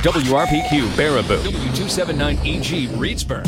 WRPQ Baraboo, W279EG Reedsburg.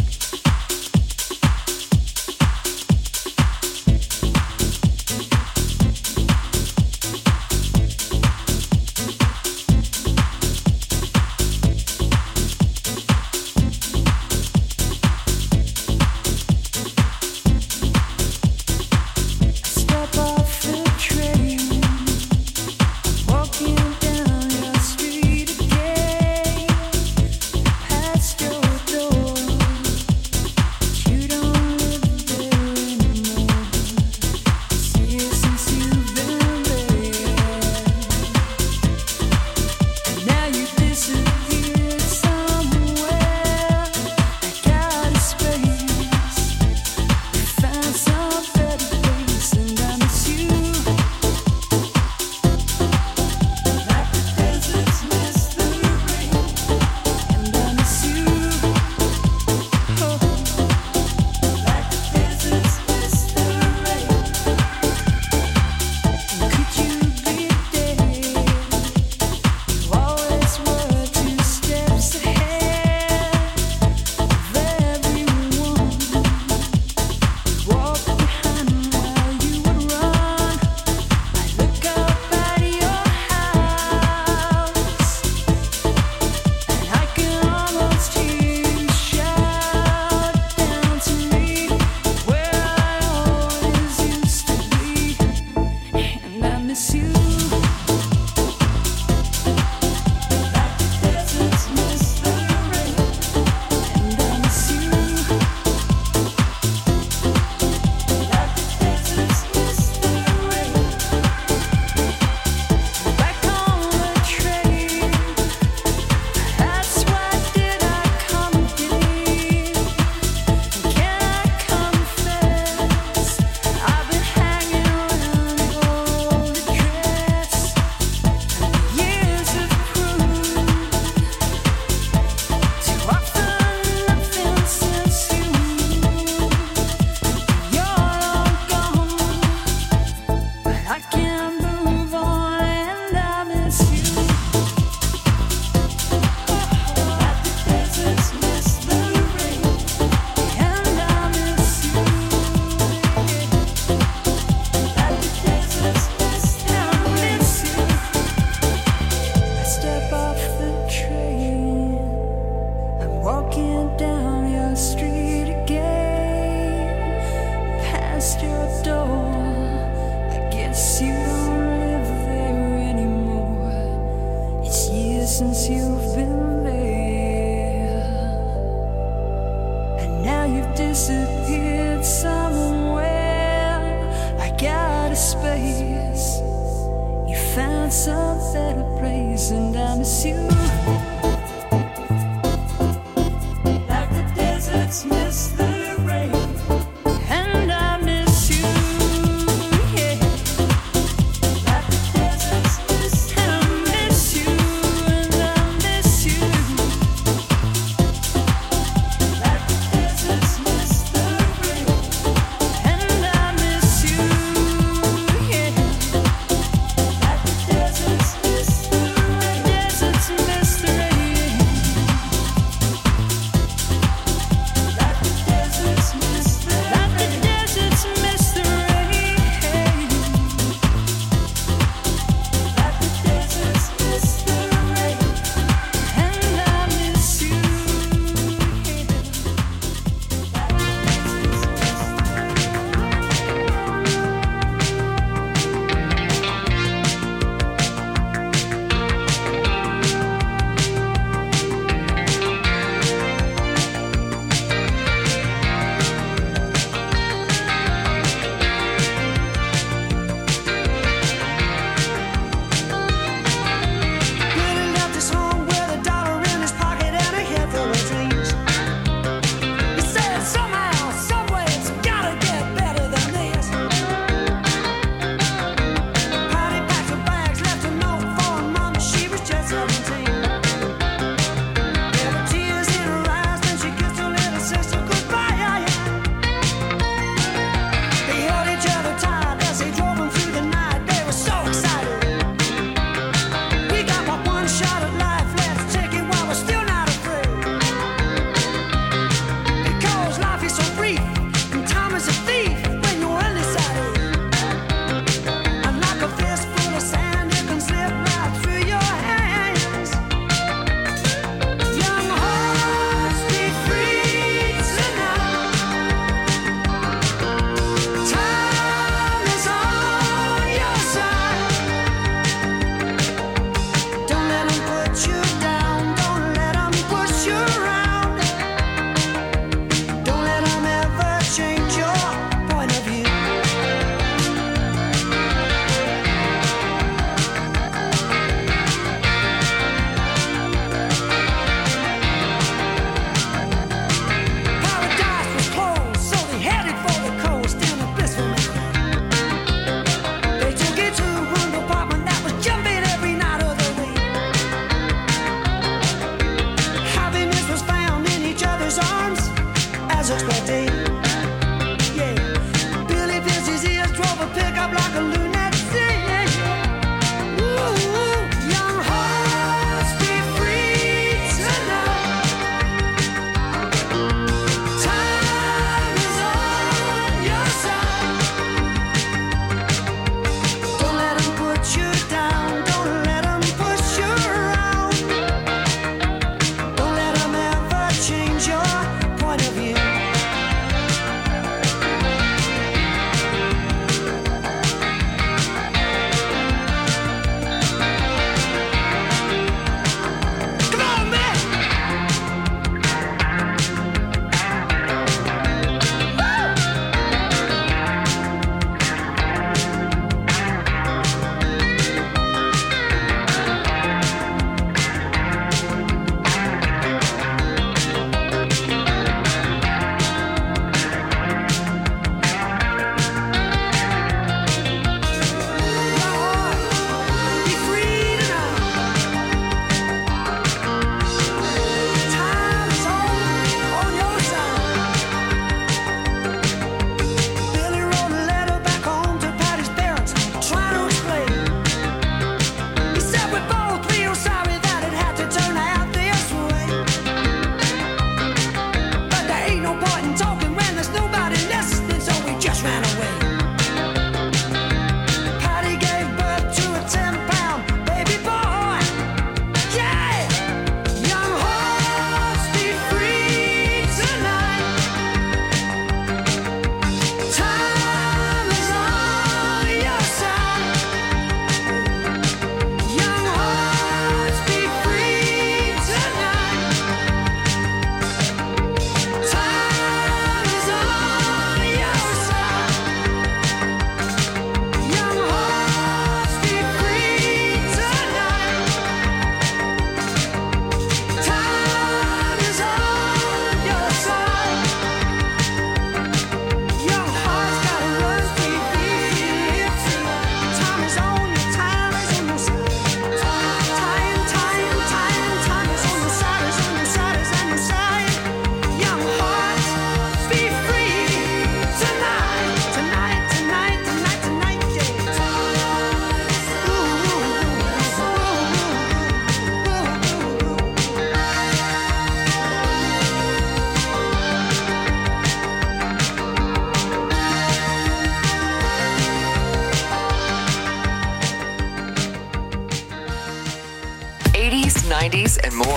90s, and more.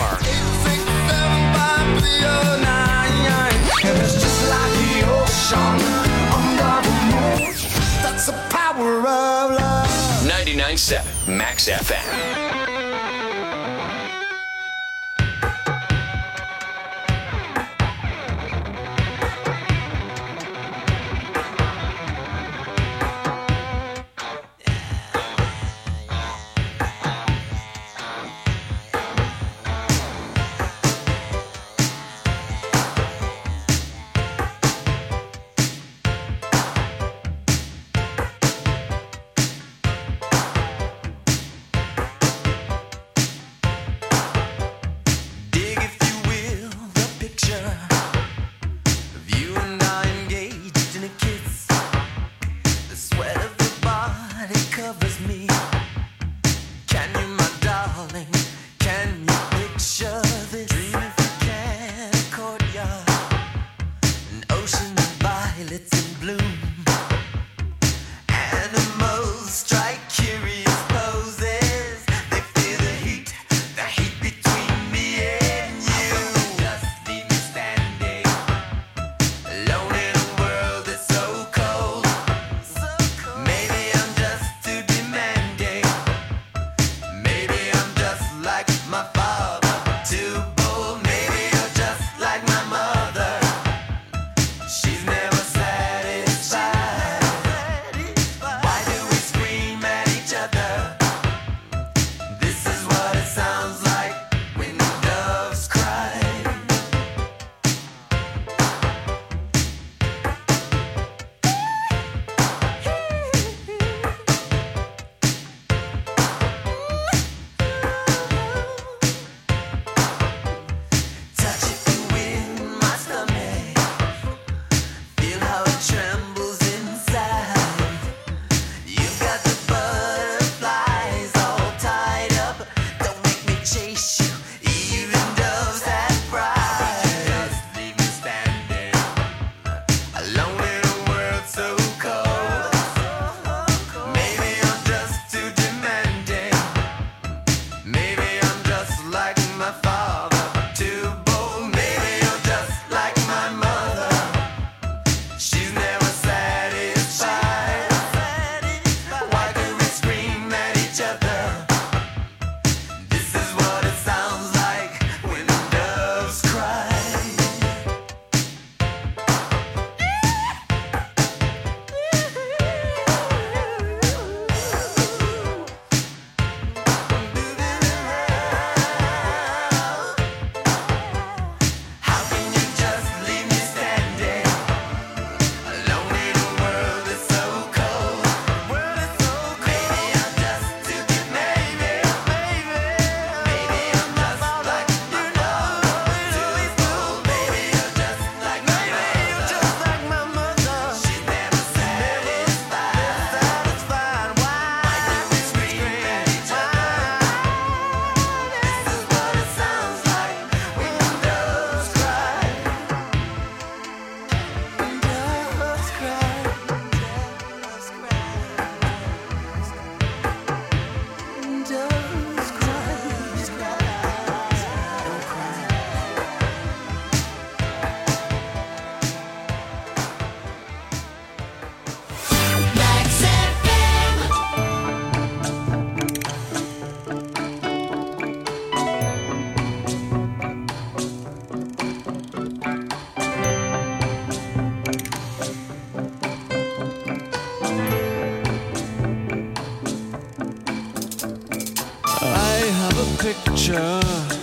8675309. And it's just like the ocean under the moon. That's the power of love. 99.7 Max FM. picture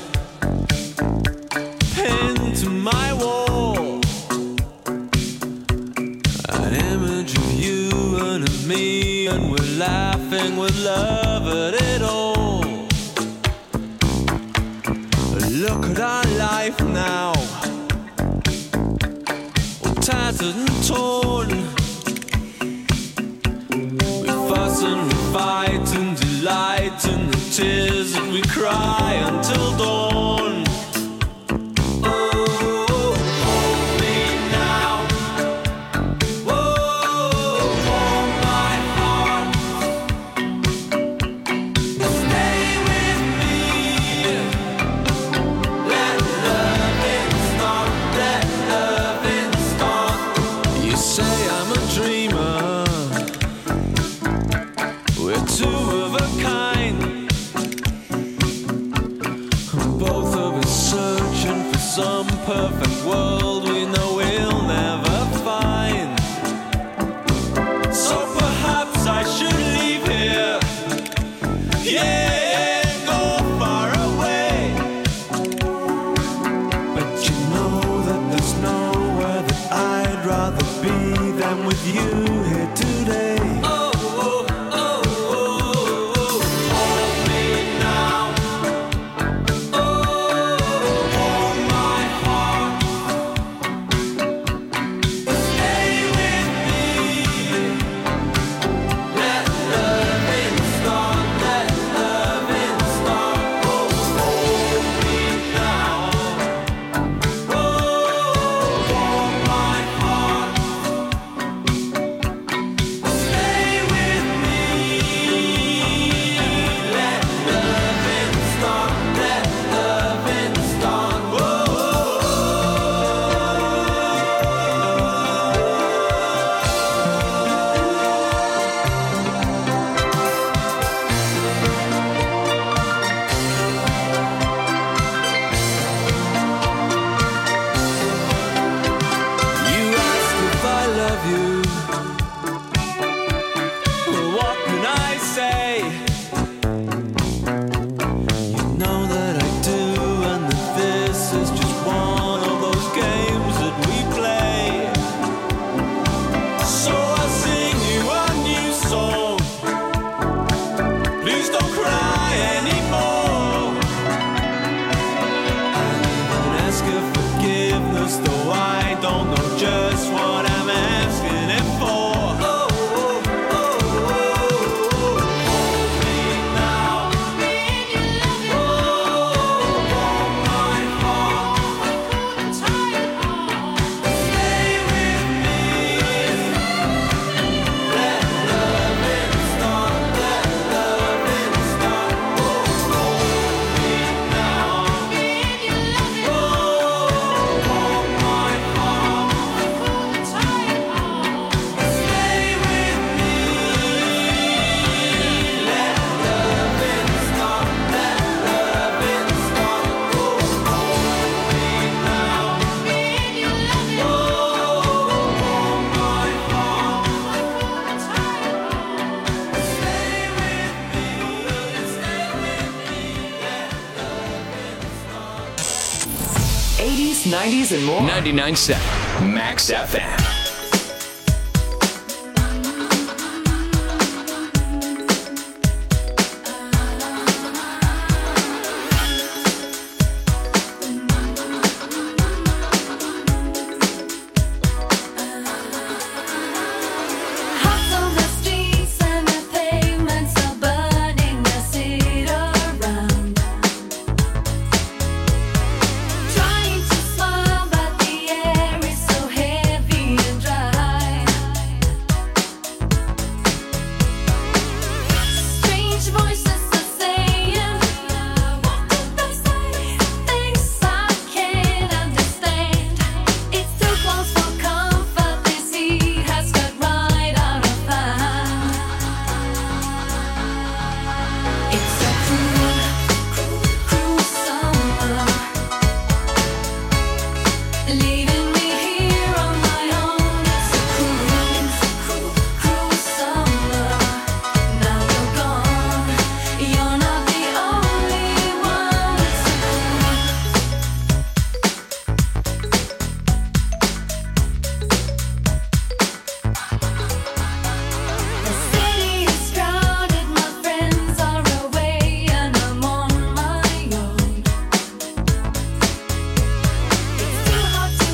pinned to my wall, an image of you and of me, and we're laughing with love at it all. Look at our life now, all tattered and torn. We fuss and we fight and delight in the tears that we cry until dawn. Oh, hold me now. Oh, hold my heart. Stay with me. perfect world we know we'll never find. So perhaps I should leave here. Yeah, go far away. But you know that there's nowhere that I'd rather be than with you here today. '80s, '90s, and more. 99.7 Max FM. Too hard to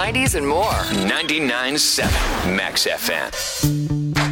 90s, and more. 99.7 Max FM.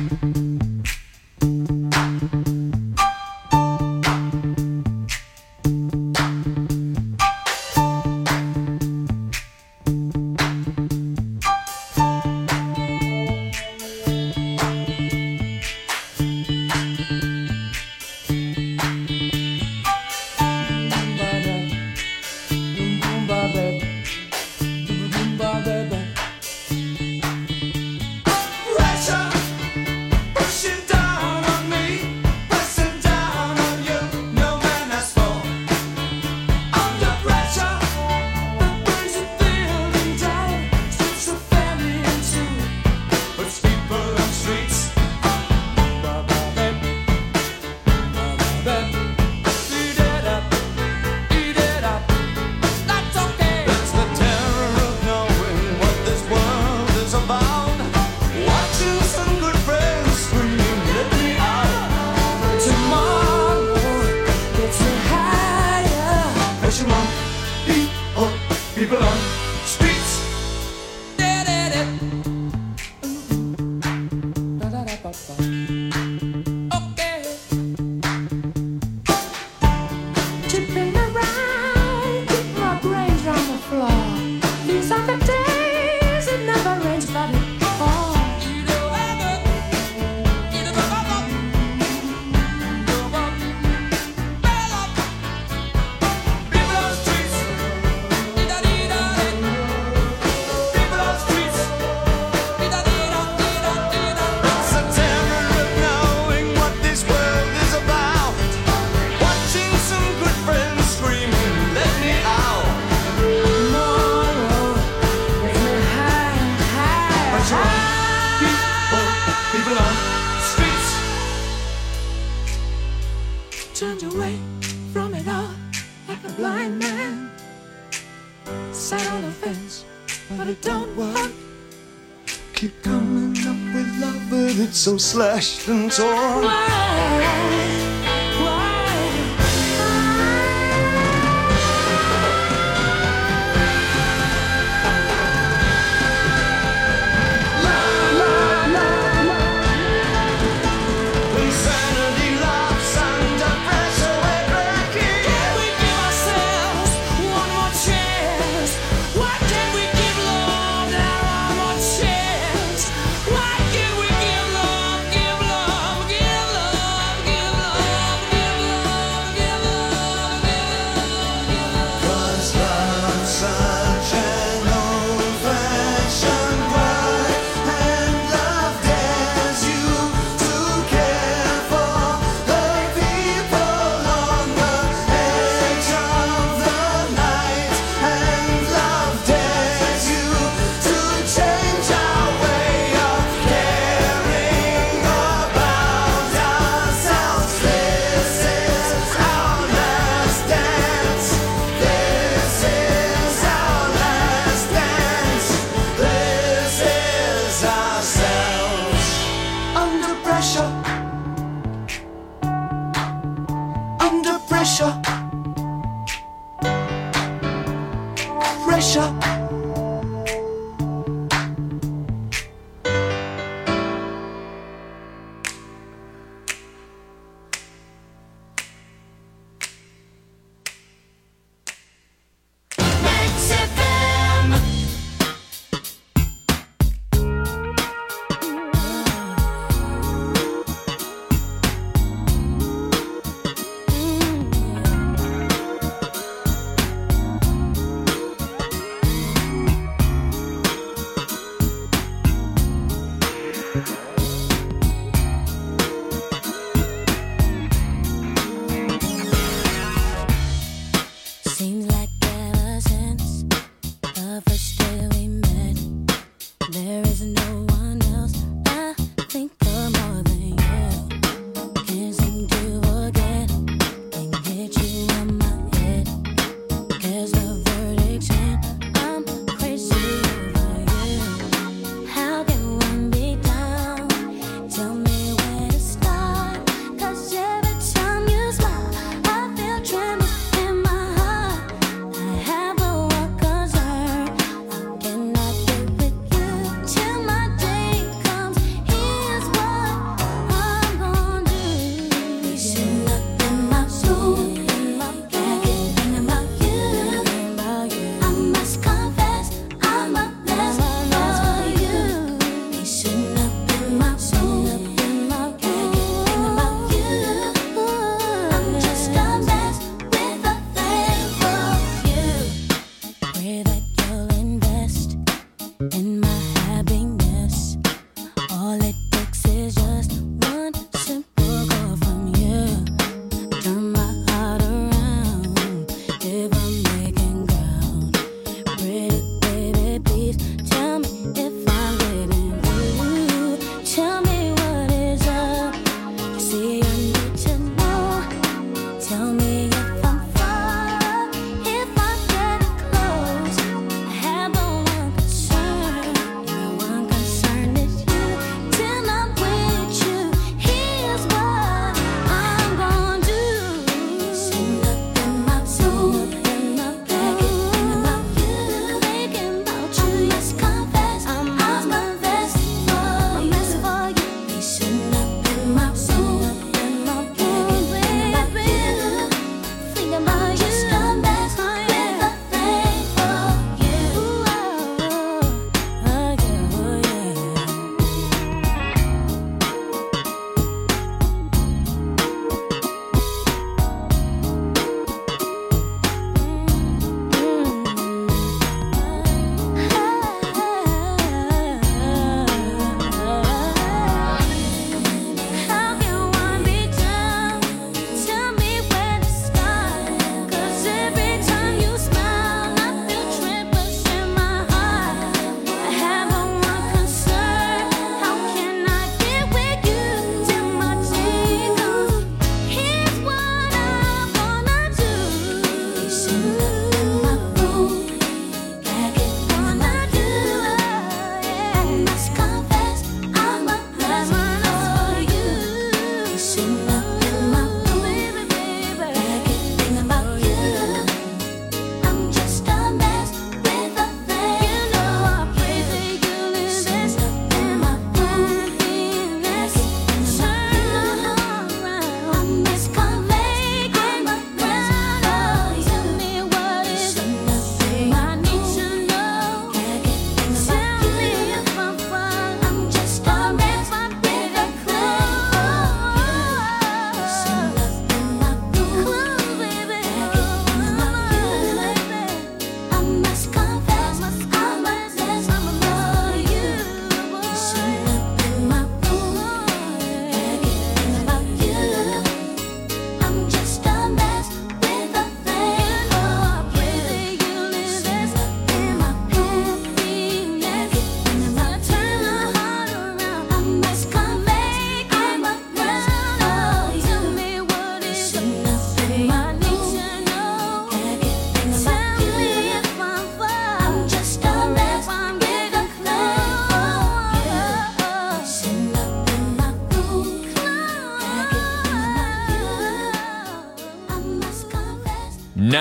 So slashed and torn. Give love, give love, give love.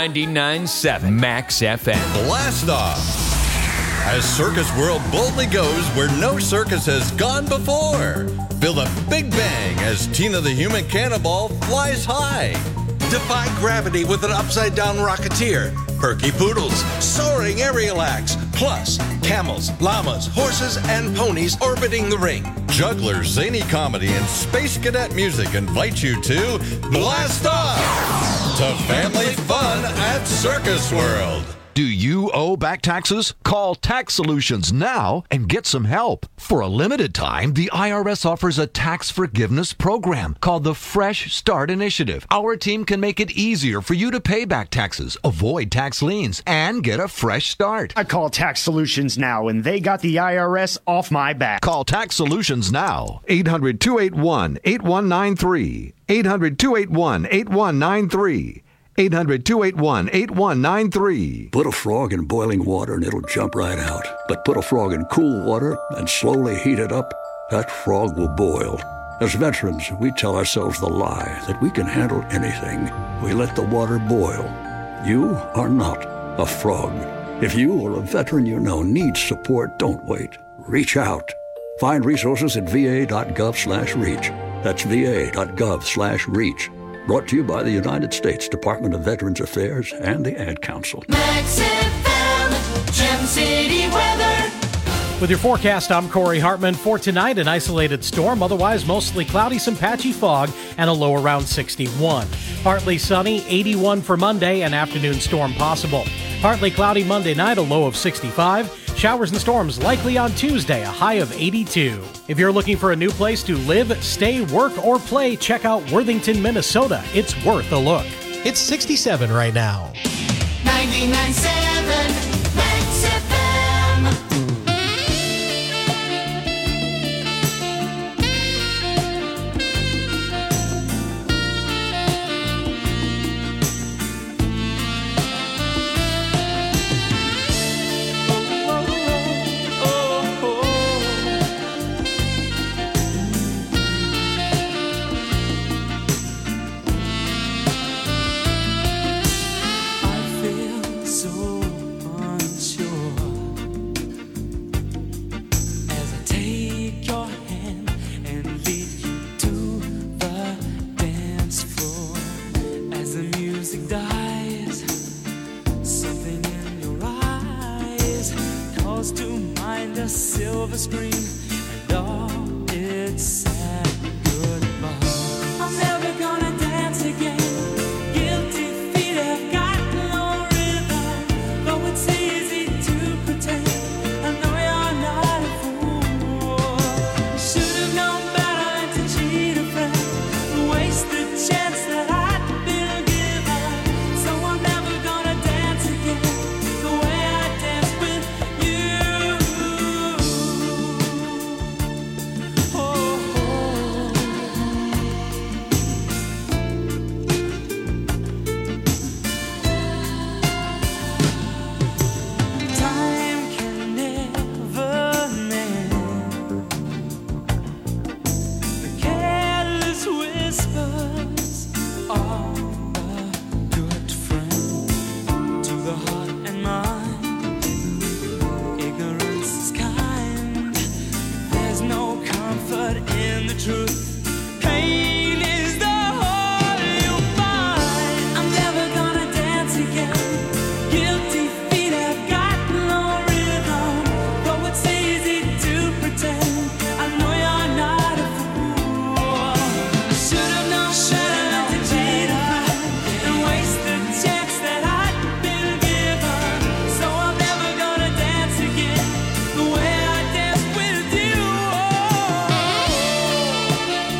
99.7 Max FM. Blast Off. As Circus World boldly goes where no circus has gone before. Feel the big bang as Tina the Human Cannonball flies high. Defy gravity with an upside-down rocketeer. Perky poodles, soaring aerial acts. Plus, camels, llamas, horses, and ponies orbiting the ring. Jugglers, zany comedy, and space cadet music invite you to Blast Off! To family fun at Circus World. Do you owe back taxes? Call Tax Solutions now and get some help. For a limited time, the IRS offers a tax forgiveness program called the Fresh Start Initiative. Our team can make it easier for you to pay back taxes, avoid tax liens, and get a fresh start. I call Tax Solutions now, and they got the IRS off my back. Call Tax Solutions now. 800-281-8193. 800-281-8193. 800-281-8193. Put a frog in boiling water and it'll jump right out. But put a frog in cool water and slowly heat it up, that frog will boil. As veterans, we tell ourselves the lie that we can handle anything. We let the water boil. You are not a frog. If you or a veteran you know needs support, don't wait. Reach out. Find resources at va.gov/reach. That's va.gov/reach. Brought to you by the United States Department of Veterans Affairs and the Ad Council. Max FM, Gem City weather. With your forecast, I'm Corey Hartman. For tonight, an isolated storm, otherwise mostly cloudy, some patchy fog, and a low around 61. Partly sunny, 81 for Monday, an afternoon storm possible. Partly cloudy Monday night, a low of 65. Showers and storms likely on Tuesday, a high of 82. If you're looking for a new place to live, stay, work, or play, check out Worthington, Minnesota. It's worth a look. It's 67 right now. 99.7 Max FM. Silver screen and all its sad goodbye. I'm never gonna dance again. Guilty feet have got no rhythm. Though it's easy to pretend, I know you're not a fool. Should have known better than to cheat a friend, waste the chance that I'd been given. So I'm never gonna dance again the way I danced with you. Time can never mend the careless whispers of a good friend. To the heart and mind, ignorance is kind. There's no comfort in the truth. Pain is the whole you'll find. I'm never gonna dance again. Guilty feet have got no rhythm. Though it's easy to pretend, I know you're not a fool. I should have known better to cheat a friend and waste the chance that I'd been given. So I'm never gonna dance again the way I danced with you.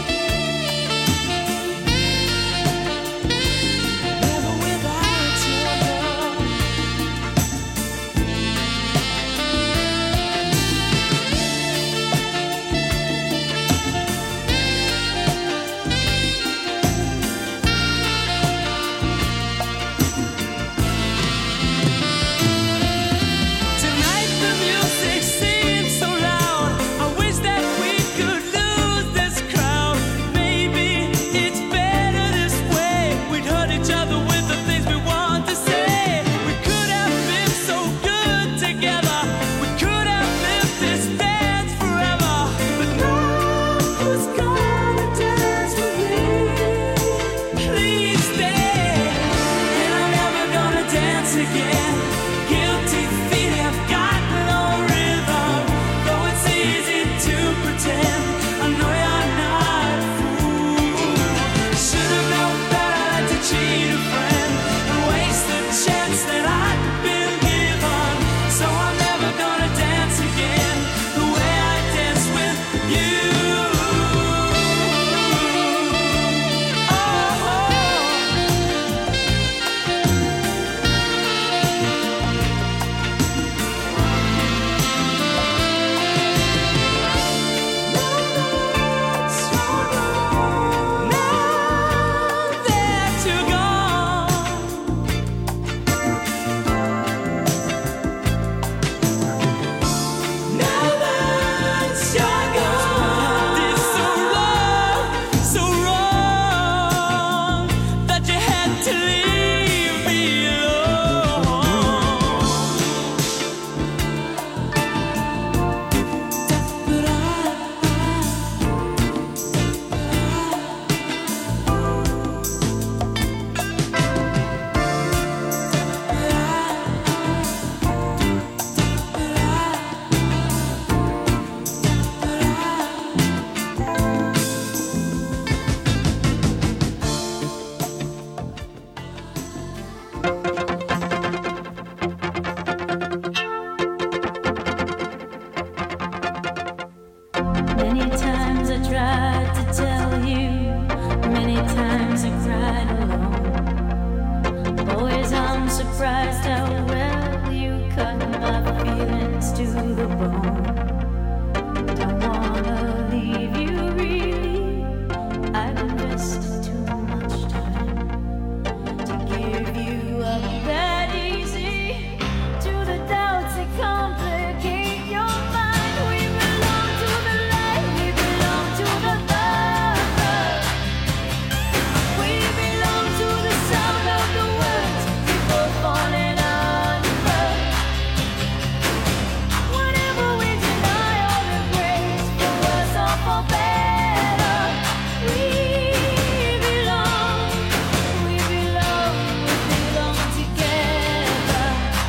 I tried to tell you, many times I cried alone. Always I'm surprised how well you cut my feelings to the bone. Don't wanna leave you really, I've invested too much time to give you up that easy to the doubts that complicate your mind. We belong to the light, we belong to the love. We belong to the sound of the words before falling under. Whatever we deny or embrace, for worse or for better, we belong together.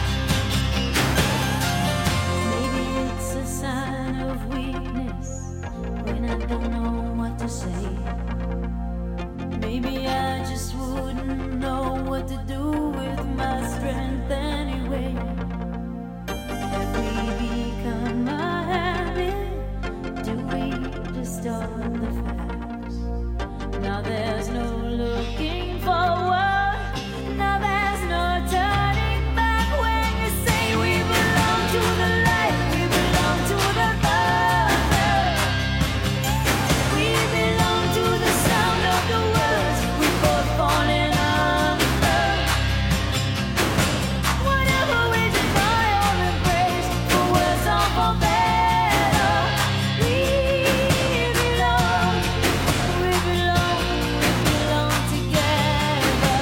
Maybe it's a sign of weakness when I don't know what to say. Maybe I just wouldn't know what to do with my strength anyway. Have we become a habit? Do we distort the facts? Now there's no looking forward. Now there's no turning back when you say we belong to the light, we belong to the love. We belong to the sound of the words we both falling under. Whatever we deny or embrace, for worse or for better, we belong together.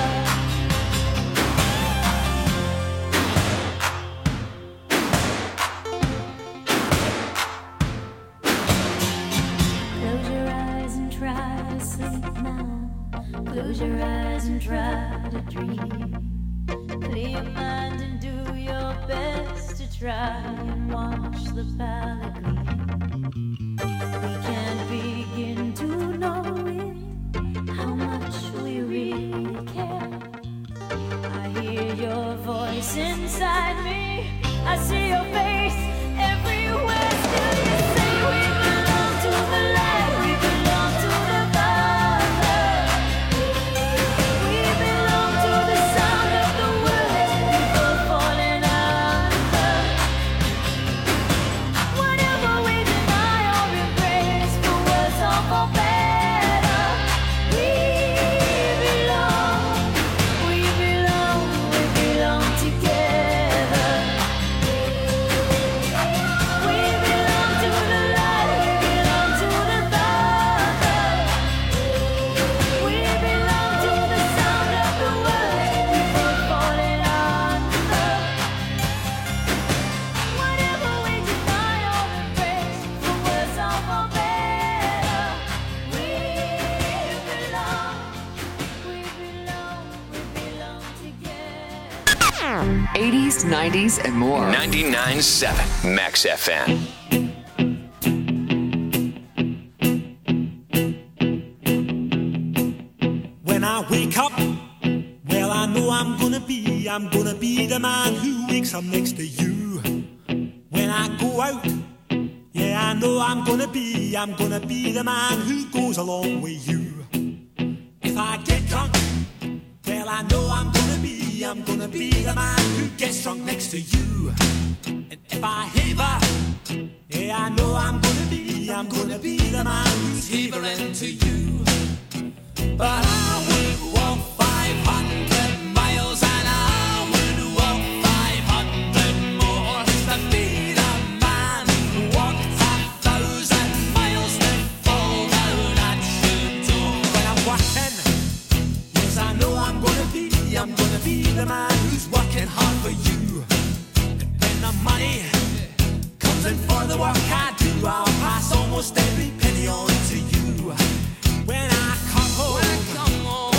Close your eyes and try to sleep now. Close your eyes and try to dream. Clear your mind and do your best to try and watch the palette gleam. We can't begin to know it, how much we really care. I hear your voice inside me, I see your face everywhere. Still you say we belong to the light, we belong to the love. We belong to the sound of the words before falling under. Whatever we deny or embrace, for worse or for better, we belong together. We belong to the light, we belong to the love. We belong to the sound of the words before falling under. Whatever we deny or embrace, for worse or for better, we belong together. 80s, 90s, and more. 99.7 Max FM. When I wake up, well, I know I'm gonna be the man who wakes up next to you. When I go out, yeah, I know I'm gonna be the man who goes along with you. If I get drunk, well, I know I'm gonna be the man who gets drunk next to you. And if I haver, yeah, I know I'm gonna be the man who's havering to you. But I would walk 500 miles and I would walk 500 more to be the man who walked 1,000 miles to fall down at your door. When I'm working, yes, I know I'm gonna be the man who's working hard for you. And when the money comes in for the work I do, I'll pass almost every penny on to you. When I come home,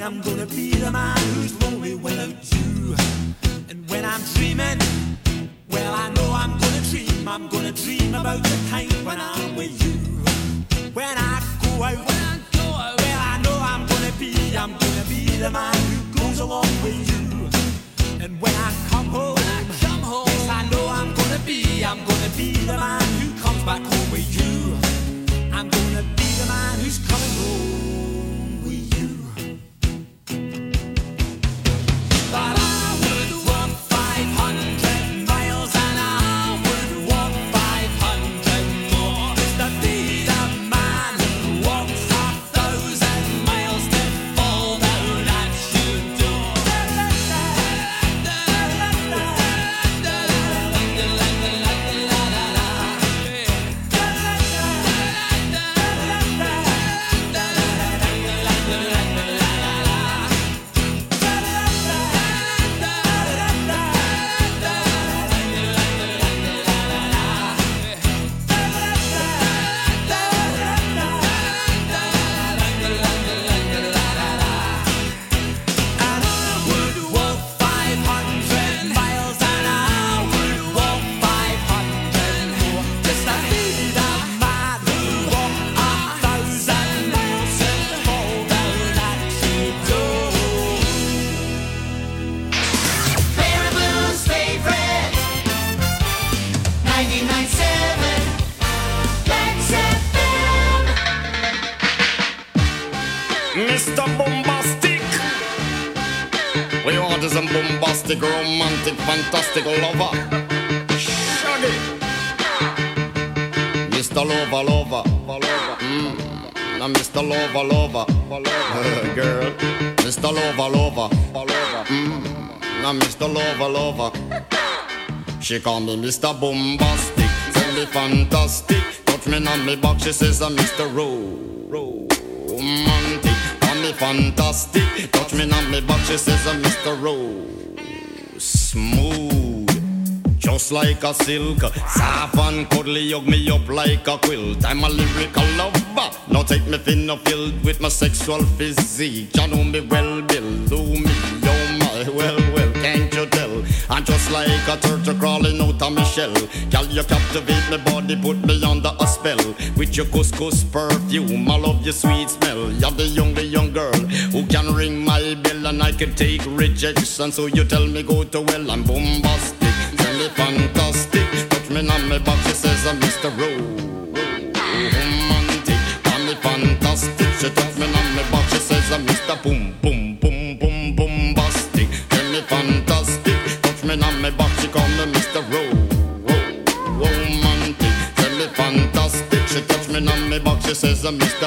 I'm gonna be the man who's lonely without you. And when I'm dreaming, well, I know I'm gonna dream. I'm gonna dream about the time when I'm with you. When I go out, well, I know I'm gonna be the man who goes along with you. And when I come home, yes, I know I'm gonna be the man who comes back home with you. I'm gonna be the man who's coming home with you. But I would walk 500 miles and I would walk 500 more just to be the man who walks 1,000 miles to fall down at your door. Mr. Bombastic. We want is a bombastic, romantic, fantastic lover. Shaggy. Mr. Lover. Now Mr. Lover. Girl. Mr. Lover. Now Mr. Lover. She call me Mr. Bombastic. Tell me fantastic. Touch me on me back. She says I'm Mr. Romantic. Call me fantastic. Touch me on me back. She says I'm Mr. Smooth. Just like a silk, soft and cuddly, hug me up like a quilt. I'm a lyrical lover. Now take me thin or filled with my sexual physique. You know me well, Bill. Do me, oh my, well, can't you tell? I'm just like a turtle crawling out of my shell. Girl, you captivate my body, put me under a spell. With your couscous perfume, I love your sweet smell. You're the young girl who can ring my bell, and I can take rejection. So you tell me go to well, I'm bombastic. Tell me fantastic. Touch me on my back, she says I'm Mr. Romantic. Tell me fantastic. She touch me on my back, she says I'm Mr. Bombastic. Tell me fantastic. Touch me on my back, she call me Mr. Romantic. Tell me fantastic. She touch me on my back, she says I'm Mr.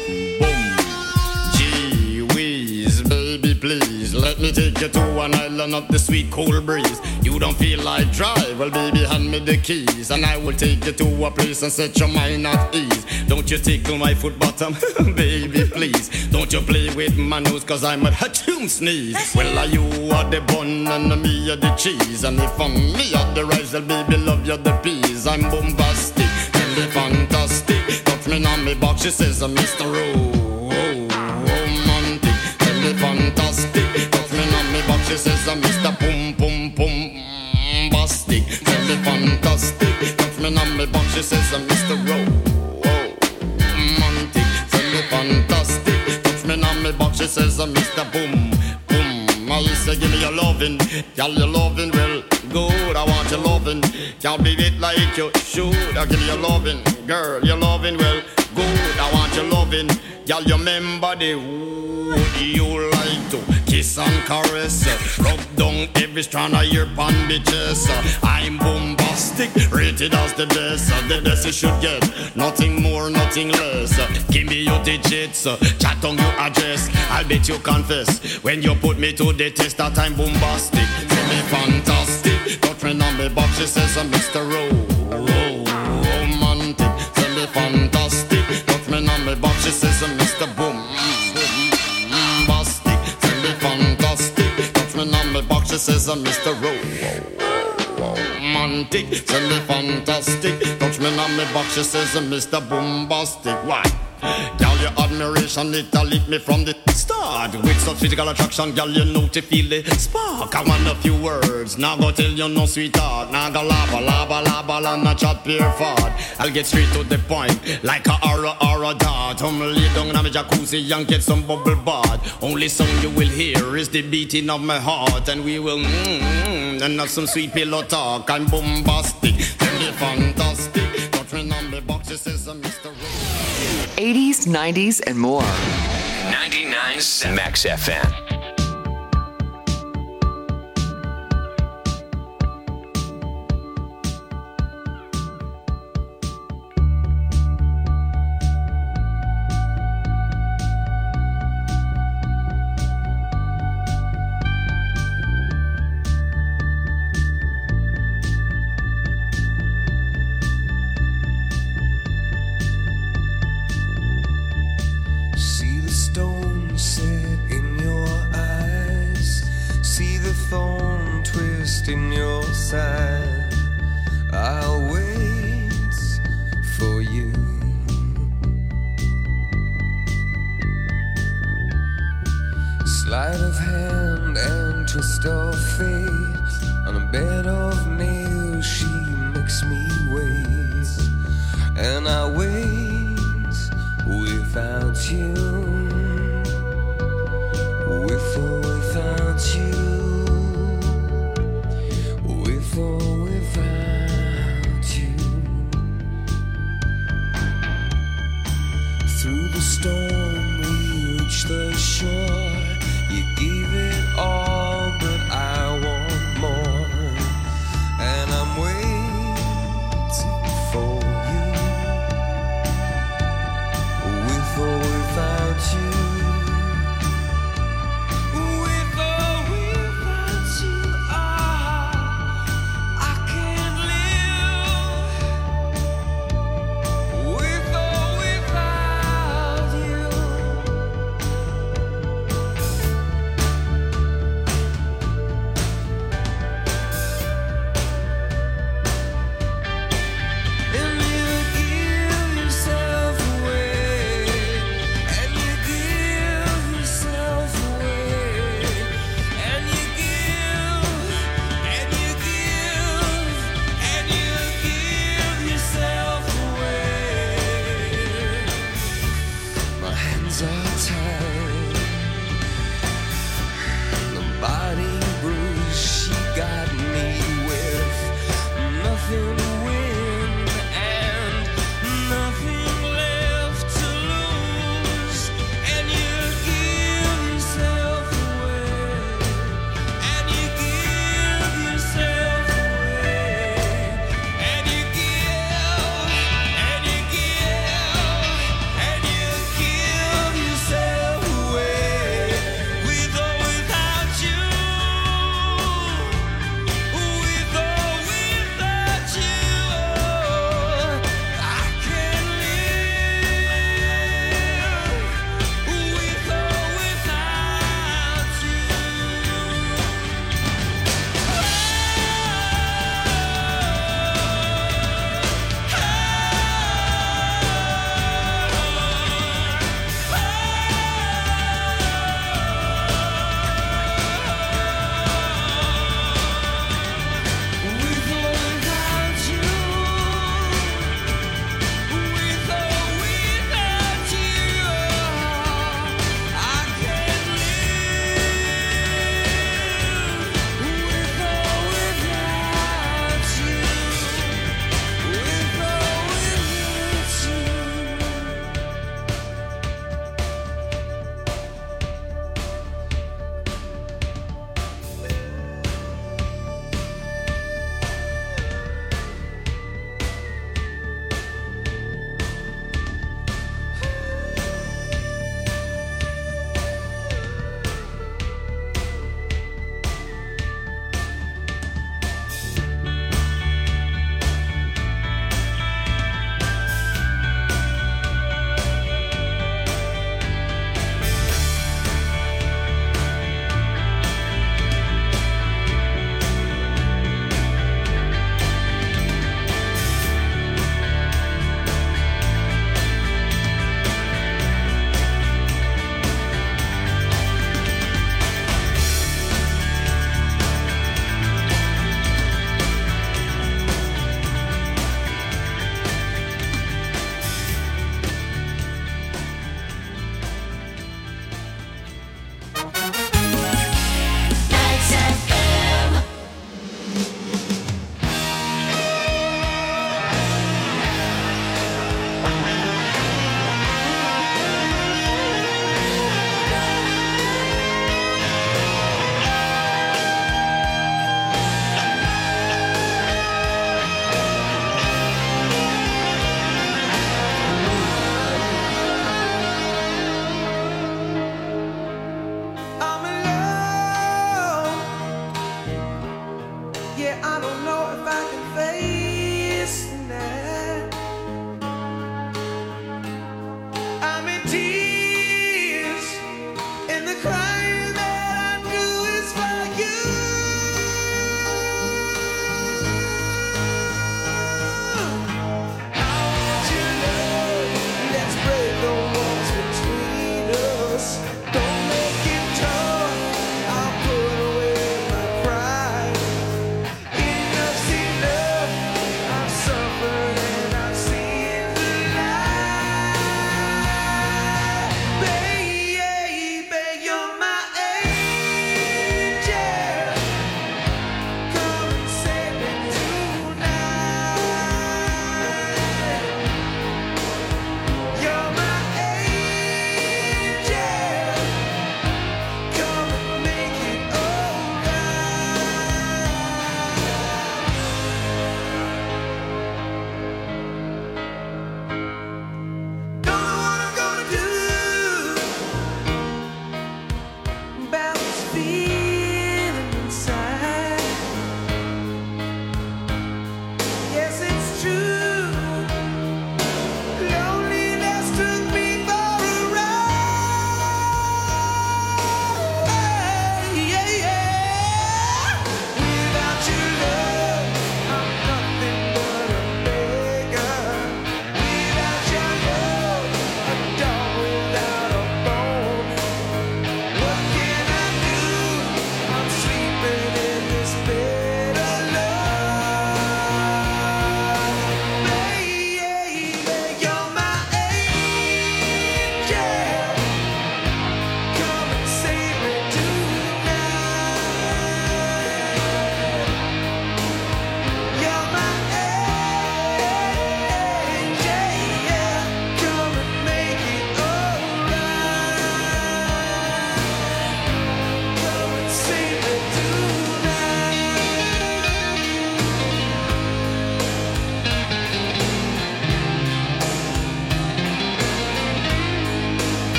Gee whiz, baby, please let me take you to an island of the sweet cool breeze. You don't feel like drive? Well, baby, hand me the keys, and I will take you to a place and set your mind at ease. Don't you tickle my foot bottom, baby, please. Don't you play with my nose, cause I'm a hatchoon sneeze. Well, you are the bun and me are the cheese, and if I'm me are the rice, well, baby, love you the peas. I'm bombastic, tell me fantastic. Touch me on me back, she says I'm Mr. Romantic. Tell me fantastic. Touch me on me back, she says I'm Mr. Bombastic. Tell me fantastic. Touch me on me back, she says I'm Mr. Romantic. Tell me fantastic. Touch me on me back, she says I'm Mr. Boom. I say give me your lovin', girl, your lovin' well good. I want your lovin', can't beat it like you should. I give you your lovin', girl, your lovin' well good. I want your lovin', girl, you remember the wood you like to kiss and caress, rub down every strand of your bandages. I'm bombastic, rated as the best you should get. Nothing more, nothing less. Give me your digits, chat on your address. I'll bet you confess when you put me to the test that I'm bombastic. Tell me fantastic. Touch me on me back, she says I'm Mr. Romantic. Tell me fantastic. Touch me on me back, she says I'm Mr. Bombastic. Tell me fantastic. Touch me on me back, she says I'm Mr. Romantic. Tell me fantastic. Touch me on me back, she says I'm Mr. Bombastic. Why? Girl, your admiration, it lit me from the start. With such physical attraction, girl, you know to feel the spark. I want a few words, now go tell you no sweetheart. Now go laba, and not chat pure fart. I'll get straight to the point, like a aura dart. Lay down in my jacuzzi and get some bubble bath. Only sound you will hear is the beating of my heart. And we will and have some sweet pillow talk. I'm bombastic, tell me fantastic. Touch me on the box, it says Mr. 80s, 90s, and more. 99.7 Max FM. In your side, I'll wait for you. Sleight of hand and twist of fate. On a bed of nails, she makes me wait, and I wait without you, with or without you. With or without you. Through the storm we reach the shore. You gave it